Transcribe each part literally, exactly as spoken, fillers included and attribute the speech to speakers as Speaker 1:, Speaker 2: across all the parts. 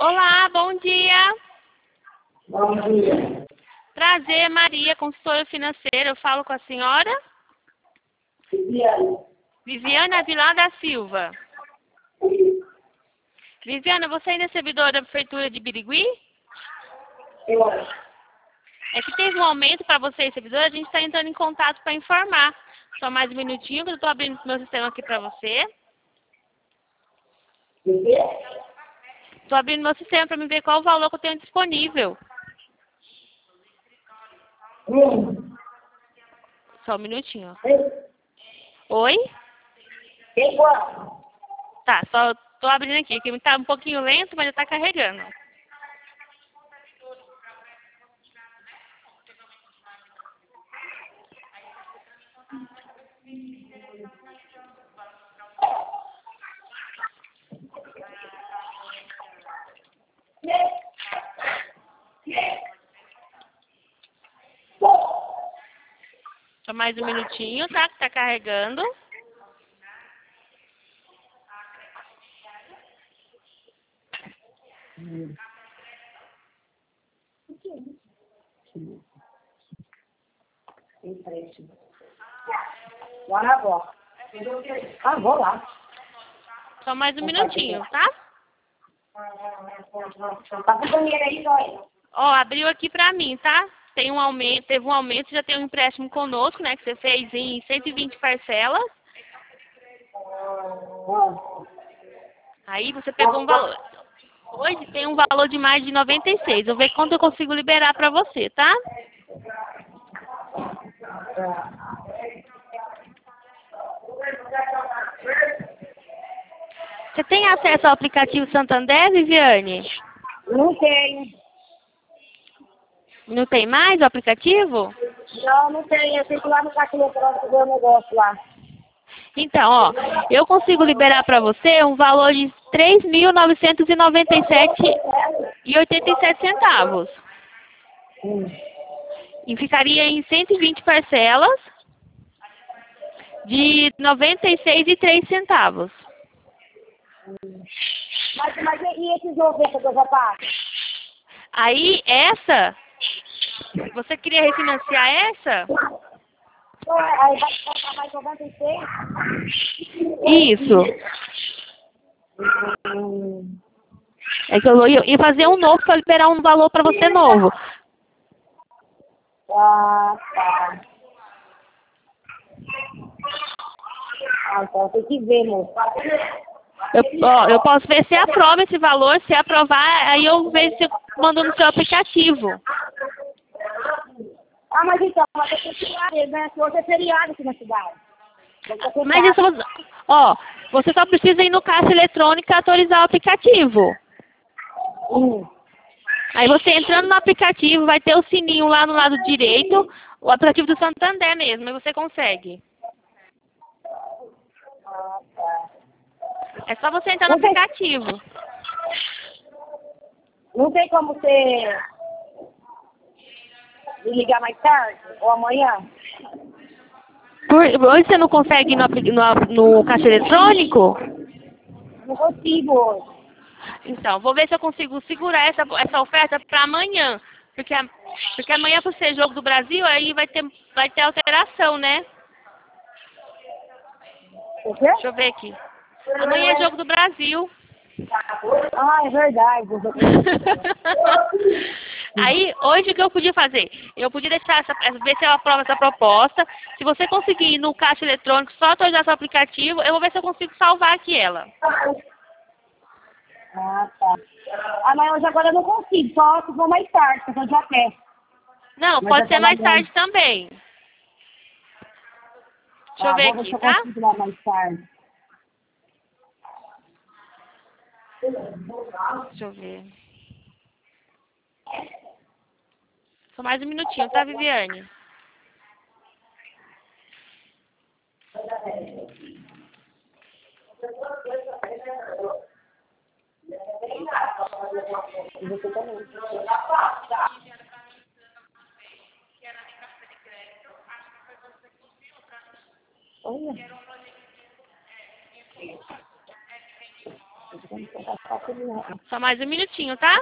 Speaker 1: Olá, bom dia.
Speaker 2: Bom dia.
Speaker 1: Prazer, Maria, consultora financeira. Eu falo com a senhora?
Speaker 2: Viviane.
Speaker 1: Viviana Vilar da Silva. Viviana, você ainda é servidora da Prefeitura de Birigui?
Speaker 2: Eu acho.
Speaker 1: É que teve um aumento para você, servidora, a gente está entrando em contato para informar. Só mais um minutinho que eu estou abrindo meu sistema aqui para você. Estou abrindo meu sistema para me ver qual o valor que eu tenho disponível.
Speaker 2: Hum.
Speaker 1: Só um minutinho.
Speaker 2: Tem,
Speaker 1: Oi?
Speaker 2: tem quanto?
Speaker 1: Tá, só estou abrindo aqui, que está um pouquinho lento, mas já está carregando. Só mais um minutinho, tá? Que tá carregando.
Speaker 2: Hum. Empréstimo. Lá na avó. Ah, vou lá.
Speaker 1: Só mais um minutinho, tá?
Speaker 2: Tá com banheiro aí, Zóia?
Speaker 1: Ó, abriu aqui pra mim, tá? Tem um aumento, teve um aumento, já tem um empréstimo conosco, né? Que você fez em cento e vinte parcelas. Aí você pegou um valor. Hoje tem um valor de mais de noventa e seis. Eu vou ver quanto eu consigo liberar pra você, tá? Você tem acesso ao aplicativo Santander, Viviane?
Speaker 2: Não tenho.
Speaker 1: Não tem mais o aplicativo?
Speaker 2: Não, não tenho. Eu fico lá no caixa eletrônico ver o negócio lá.
Speaker 1: Então, ó, eu consigo liberar para você um valor de três mil novecentos e noventa e sete reais e oitenta e sete centavos.
Speaker 2: Hum.
Speaker 1: E ficaria em cento e vinte parcelas de noventa e seis reais e três centavos.
Speaker 2: Mas, mas e esses noventa que eu já pago?
Speaker 1: Aí, essa, você queria refinanciar essa?
Speaker 2: Então, aí vai pagar mais noventa e seis?
Speaker 1: Isso.
Speaker 2: Hum.
Speaker 1: É que eu vou ia fazer um novo para liberar um valor para você novo.
Speaker 2: Ah, tá. Ah, então tem que ver, moço.
Speaker 1: Eu, ó, eu posso ver se aprova esse valor. Se aprovar, aí eu vejo se eu mando no seu aplicativo.
Speaker 2: Ah, mas então, mas é feriado, né? Se hoje é feriado aqui na cidade.
Speaker 1: Mas isso, ó, você só precisa ir no caixa eletrônico e autorizar o aplicativo.
Speaker 2: Hum.
Speaker 1: Aí você entrando no aplicativo, vai ter o sininho lá no lado direito, o aplicativo do Santander mesmo, aí você consegue.
Speaker 2: Ah, tá.
Speaker 1: É só você entrar no
Speaker 2: Não tem,
Speaker 1: aplicativo.
Speaker 2: não tem como você me ligar mais tarde ou amanhã?
Speaker 1: Por, hoje você não consegue ir no, apli- no, no caixa eletrônico?
Speaker 2: Não consigo hoje.
Speaker 1: Então, vou ver se eu consigo segurar essa, essa oferta para amanhã. Porque, a- porque amanhã, por ser jogo do Brasil, aí vai ter, vai ter alteração, né?
Speaker 2: O quê?
Speaker 1: Deixa eu ver aqui. Amanhã é jogo do Brasil.
Speaker 2: Ah, é verdade.
Speaker 1: Aí, hoje o que eu podia fazer? Eu podia deixar essa, ver se eu aprovo essa proposta. Se você conseguir ir no caixa eletrônico, só atualizar seu aplicativo, eu vou ver se eu consigo salvar aqui ela.
Speaker 2: Ah, tá. Ah, mas hoje agora eu não consigo, só se for mais tarde, porque eu já peço.
Speaker 1: Não,
Speaker 2: Mas
Speaker 1: pode
Speaker 2: eu
Speaker 1: ser mais
Speaker 2: trabalhando.
Speaker 1: tarde também. Deixa eu
Speaker 2: Ah,
Speaker 1: ver
Speaker 2: vou ver se
Speaker 1: aqui,
Speaker 2: eu
Speaker 1: tá?
Speaker 2: consigo lá mais tarde.
Speaker 1: Deixa eu ver. Só mais um minutinho, tá, Viviane?
Speaker 2: E você também. Olha.
Speaker 1: Só mais um minutinho, tá?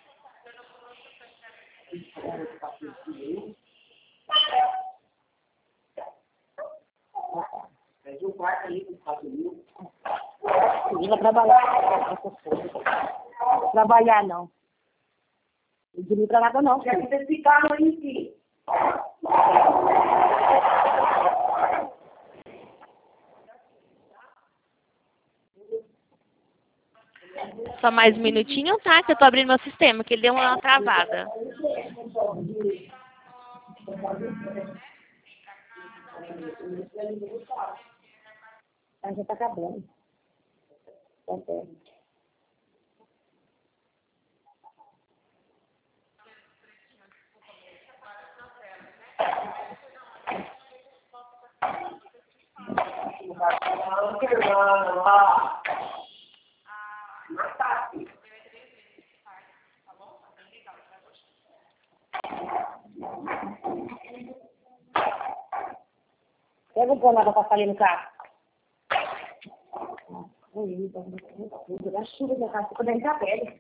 Speaker 2: Não vai trabalhar. Trabalhar não. Não dormir pra nada não. Quer que vocês ficaram aí sim.
Speaker 1: Só mais um minutinho, tá? Que eu tô abrindo meu sistema, que ele deu uma travada.
Speaker 2: Ah, já tá acabando. Tá certo. Pega o pano lá pra passar ali no carro. A chuva da casa ficou dentro da pele.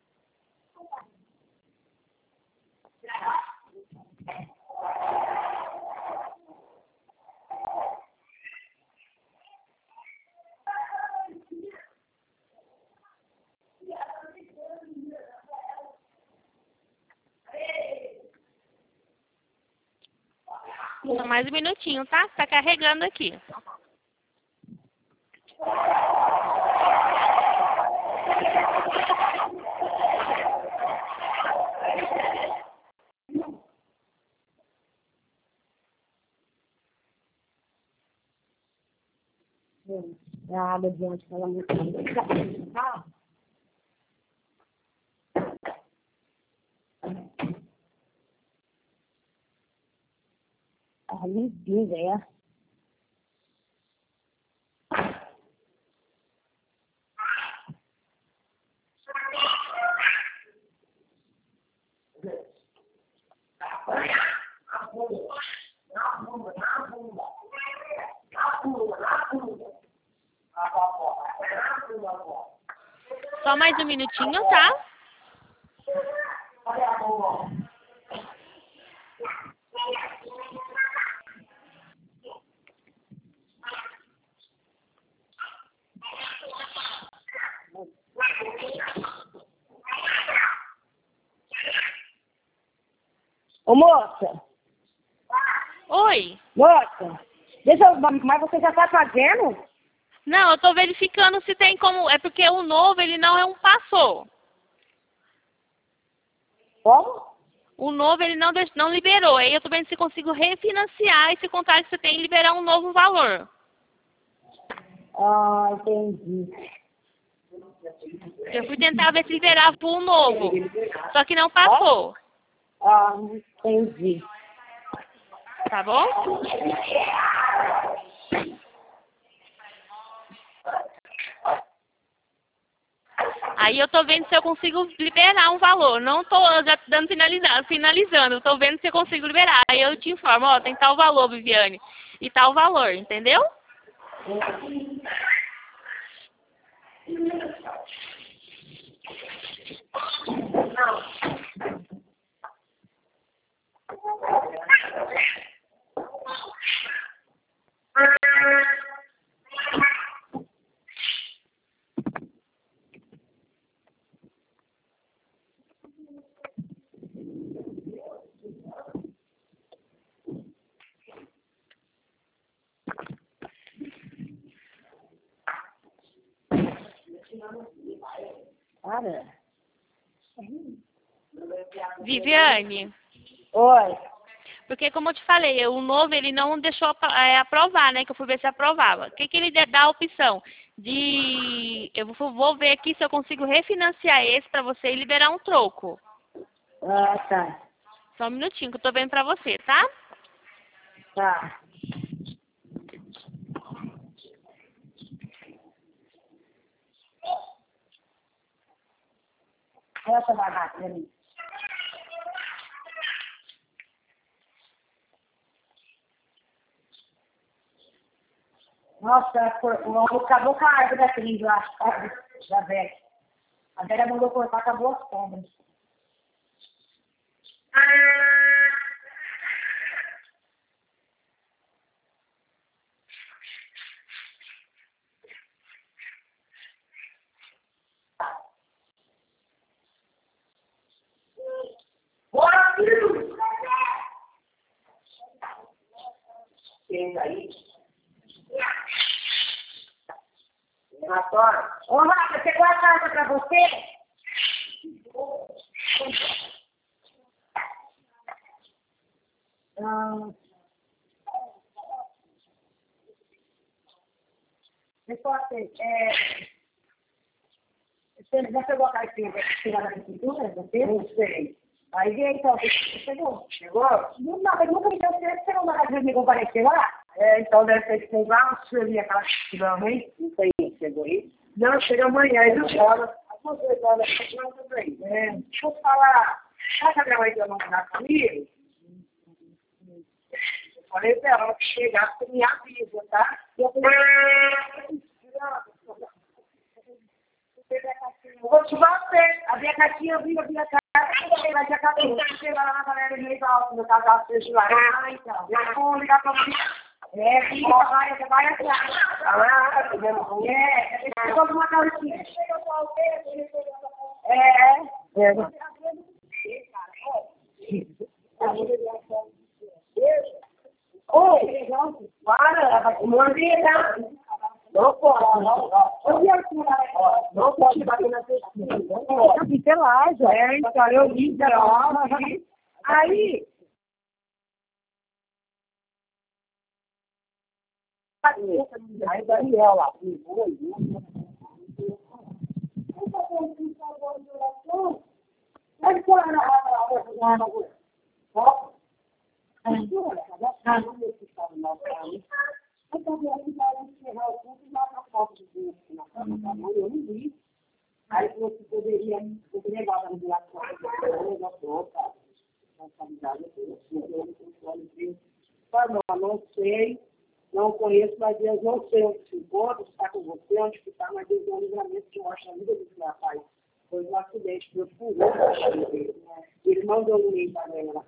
Speaker 1: Só mais um minutinho, tá? Tá carregando aqui.
Speaker 2: A água de onde ela muito. Ah, limpinho, velho.
Speaker 1: Só mais um minutinho, tá?
Speaker 2: Ô, moça!
Speaker 1: Oi.
Speaker 2: Moça! Deixa eu... Mas você já tá fazendo?
Speaker 1: Não, eu tô verificando se tem como... É porque o novo, ele não é um passou.
Speaker 2: Como?
Speaker 1: O novo, ele não, deix... não liberou. Aí eu tô vendo se consigo refinanciar esse contrato que você tem e liberar um novo valor.
Speaker 2: Ah, entendi.
Speaker 1: Eu fui tentar ver se liberava o novo. Só que não passou.
Speaker 2: Ah, entendi.
Speaker 1: Tá bom? Aí eu tô vendo se eu consigo liberar um valor. Não tô já dando finalizado, finalizando. Eu tô vendo se eu consigo liberar. Aí eu te informo, ó, tem tal valor, Viviane. E tal valor, entendeu?
Speaker 2: Para.
Speaker 1: Viviane,
Speaker 2: Oi.
Speaker 1: porque como eu te falei, o novo ele não deixou é, aprovar, né? Que eu fui ver se aprovava. O que, que ele dá a opção? De. Eu vou, vou ver aqui se eu consigo refinanciar esse pra você e liberar um troco.
Speaker 2: Ah, tá.
Speaker 1: Só um minutinho que eu tô vendo pra você, tá?
Speaker 2: Tá. Olha essa barraca pra mim. Nossa, o homem acabou com a árvore da trilha, eu acho, da velha. A Vera mandou cortar, acabou as cobras. Quem aí? Relatório. Ô, Rafa, chegou a carta para você? Ah, pessoal, é, você já pegou a cartinha para tirar da prefeitura? Não sei. Aí veio, então, você chegou? Chegou? Não, não, eu nunca me deu certo, você não vai me comparecer lá? É, então deve ter que comprar uma sujeira aquela que não, hein? Não sei, chegou aí? Não, chega amanhã, aí não chora. Você olha, não também. É, deixa eu falar. Sabe que a minha mãe deu uma mandar comigo? Eu falei pra ela que chegar, você me avisa, tá? Eu falei, eu vou te bater. Abri a caixinha, eu vi, abri a caixa. Vai já acabou. Chega lá na galera meio alto, meu casal seja lá. Ah, então. Eu vou ligar pra você. É, fica, vai, você vai atrás. Ah, tá vendo? É, deixa eu colocar uma calcinha. É, é. Oi, para, mordida. Não pode, não. Não pode bater na pesquisa. Não pode. É, então, eu vi, aí... Aí, Daniela, mas qual era a foto? Eu não vi. Aí você poderia levar a regulação da troca, não, não sei, não conheço, mas Deus não sei onde se encontra, se está com você, onde que está, mas Deus é um livramento que mostra a vida desse rapaz. Foi um acidente, foi por um irmão deu um meio para ela.